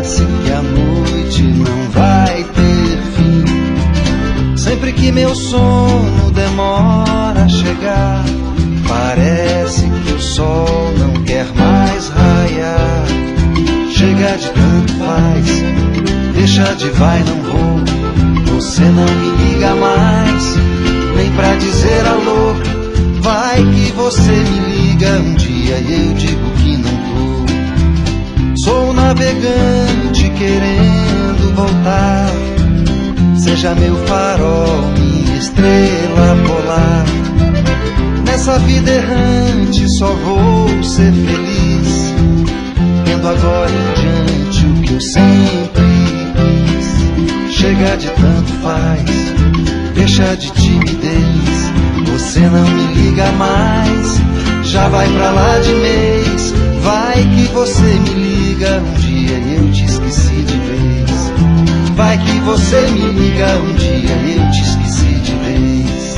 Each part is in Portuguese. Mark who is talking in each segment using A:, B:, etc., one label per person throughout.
A: parece que a noite não vai ter fim. Sempre que meu sono demora a chegar, parece que o sol não quer mais raiar. Chega de tanto faz, deixa de vai, não vou. Você não me liga mais, nem pra dizer alô. Vai que você me liga um dia e eu digo que não vou. Sou navegante querendo voltar. Seja meu farol, minha estrela polar. Nessa vida errante só vou ser feliz, tendo agora em diante o que eu sempre quis. Chega de tanto faz, deixa de timidez. Você não me liga mais, já vai pra lá de mês. Vai que você me liga um dia e eu te esqueci de vez. Vai que você me liga um dia e eu te esqueci de vez.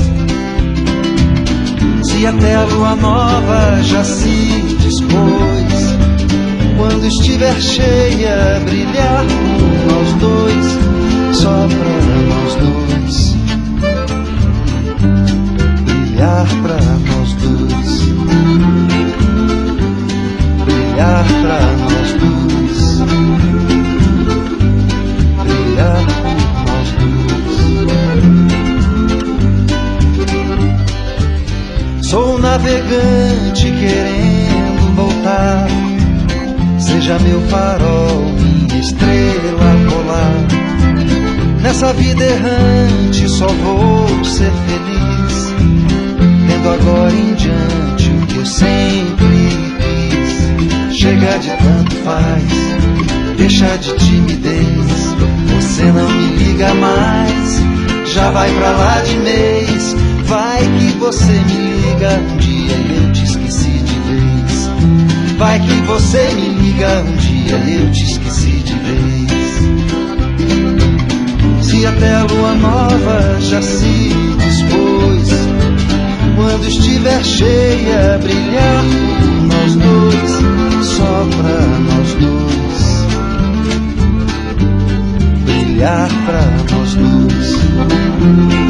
A: Se até a lua nova já se dispôs, quando estiver cheia, brilhar por nós dois, só pra nós dois, brilhar pra nós dois, brilhar pra nós dois, brilhar por nós dois. Sou navegante querendo voltar. Seja meu farol, minha estrela polar. Nessa vida errante só vou ser feliz, tendo agora em diante o que eu sempre quis. Chega de tanto faz, deixa de timidez. Você não me liga mais, já vai pra lá de mês. Vai que você me liga um dia e eu te esqueci de vez. Vai que você me liga um dia e eu te esqueci de vez. Se até a lua nova já se dispôs, quando estiver cheia, brilhar por nós dois, só pra nós dois, brilhar pra nós dois.